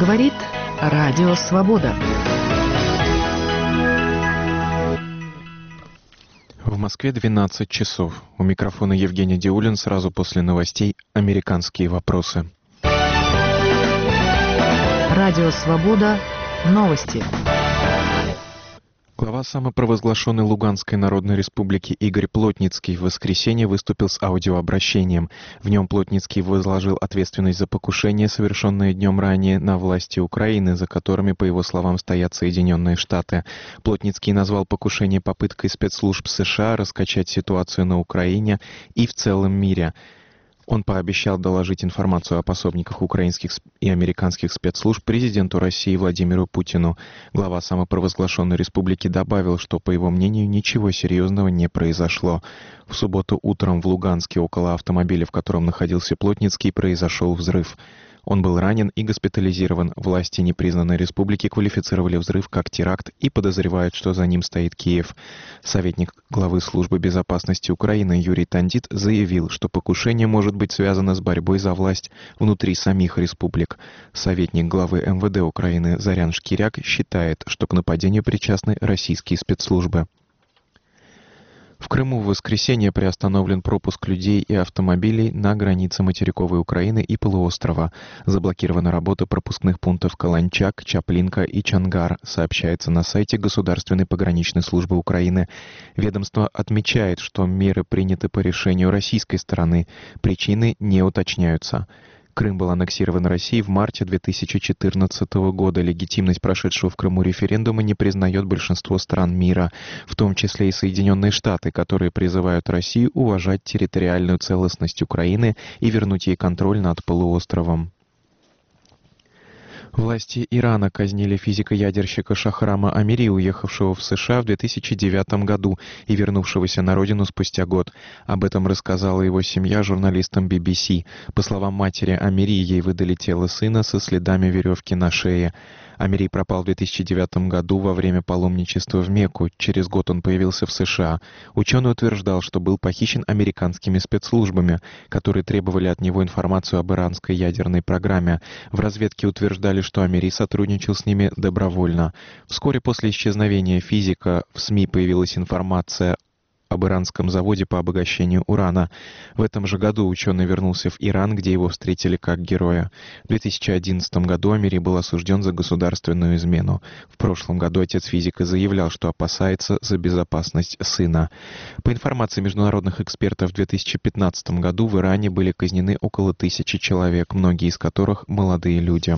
Говорит Радио Свобода. В Москве 12 часов. У микрофона Евгений Диулин. Сразу после новостей «Американские вопросы». Радио Свобода. Новости. Глава самопровозглашенной Луганской Народной Республики Игорь Плотницкий в воскресенье выступил с аудиообращением. В нем Плотницкий возложил ответственность за покушение, совершенное днем ранее, на власти Украины, за которыми, по его словам, стоят Соединенные Штаты. Плотницкий назвал покушение попыткой спецслужб США раскачать ситуацию на Украине и в целом мире. Он пообещал доложить информацию о пособниках украинских и американских спецслужб президенту России Владимиру Путину. Глава самопровозглашенной республики добавил, что, по его мнению, ничего серьезного не произошло. В субботу утром в Луганске около автомобиля, в котором находился Плотницкий, произошел взрыв. Он был ранен и госпитализирован. Власти непризнанной республики квалифицировали взрыв как теракт и подозревают, что за ним стоит Киев. Советник главы Службы безопасности Украины Юрий Тандит заявил, что покушение может быть связано с борьбой за власть внутри самих республик. Советник главы МВД Украины Зарян Шкиряк считает, что к нападению причастны российские спецслужбы. В Крыму в воскресенье приостановлен пропуск людей и автомобилей на границе материковой Украины и полуострова. Заблокирована работа пропускных пунктов Каланчак, Чаплинка и Чангар, сообщается на сайте Государственной пограничной службы Украины. Ведомство отмечает, что меры приняты по решению российской стороны. Причины не уточняются. Крым был аннексирован Россией в марте 2014 года. Легитимность прошедшего в Крыму референдума не признает большинство стран мира, в том числе и Соединенные Штаты, которые призывают Россию уважать территориальную целостность Украины и вернуть ей контроль над полуостровом. Власти Ирана казнили физика-ядерщика Шахрама Амири, уехавшего в США в 2009 году и вернувшегося на родину спустя год. Об этом рассказала его семья журналистам BBC. По словам матери Амири, ей выдали тело сына со следами веревки на шее. Амири пропал в 2009 году во время паломничества в Мекку. Через год он появился в США. Ученый утверждал, что был похищен американскими спецслужбами, которые требовали от него информацию об иранской ядерной программе. В разведке утверждали, что Амири сотрудничал с ними добровольно. Вскоре после исчезновения физика в СМИ появилась информация об иранском заводе по обогащению урана. В этом же году ученый вернулся в Иран, где его встретили как героя. В 2011 году Амири был осужден за государственную измену. В прошлом году отец физика заявлял, что опасается за безопасность сына. По информации международных экспертов, в 2015 году в Иране были казнены около 1000 человек, многие из которых молодые люди.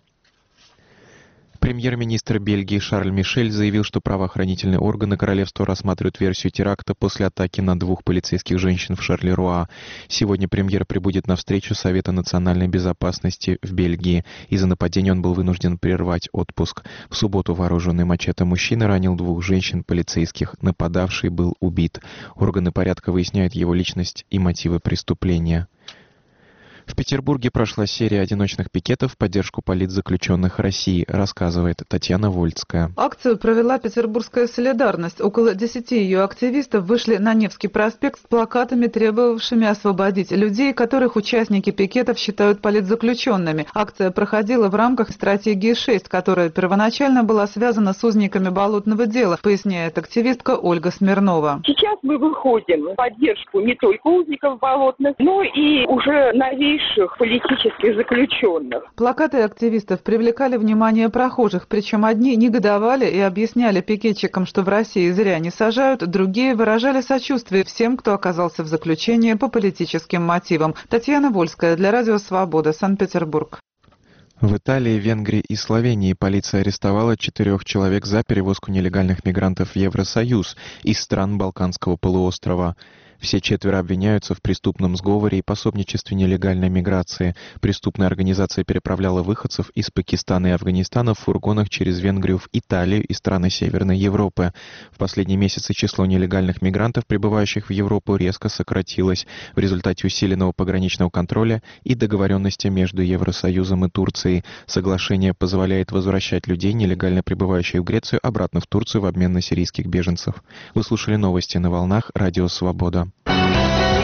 Премьер-министр Бельгии Шарль Мишель заявил, что правоохранительные органы королевства рассматривают версию теракта после атаки на 2 полицейских женщин в Шарлеруа. Сегодня премьер прибудет на встречу Совета национальной безопасности в Бельгии. Из-за нападения он был вынужден прервать отпуск. В субботу вооруженный мачете мужчина ранил 2 женщин-полицейских. Нападавший был убит. Органы порядка выясняют его личность и мотивы преступления. В Петербурге прошла серия одиночных пикетов в поддержку политзаключенных России, рассказывает Татьяна Вольская. Акцию провела Петербургская солидарность. Около 10 ее активистов вышли на Невский проспект с плакатами, требовавшими освободить людей, которых участники пикетов считают политзаключенными. Акция проходила в рамках стратегии 6, которая первоначально была связана с узниками болотного дела, поясняет активистка Ольга Смирнова. Сейчас мы выходим в поддержку не только узников болотных, но и уже новейших политических заключенных. Плакаты активистов привлекали внимание прохожих, причем одни негодовали и объясняли пикетчикам, что в России зря не сажают, другие выражали сочувствие всем, кто оказался в заключении по политическим мотивам. Татьяна Вольская для Радио Свобода, Санкт-Петербург. В Италии, Венгрии и Словении полиция арестовала 4 человек за перевозку нелегальных мигрантов в Евросоюз из стран Балканского полуострова. Все 4 обвиняются в преступном сговоре и пособничестве нелегальной миграции. Преступная организация переправляла выходцев из Пакистана и Афганистана в фургонах через Венгрию в Италию и страны Северной Европы. В последние месяцы число нелегальных мигрантов, прибывающих в Европу, резко сократилось в результате усиленного пограничного контроля и договоренности между Евросоюзом и Турцией. Соглашение позволяет возвращать людей, нелегально прибывающих в Грецию, обратно в Турцию в обмен на сирийских беженцев. Вы слушали новости на волнах Радио Свобода.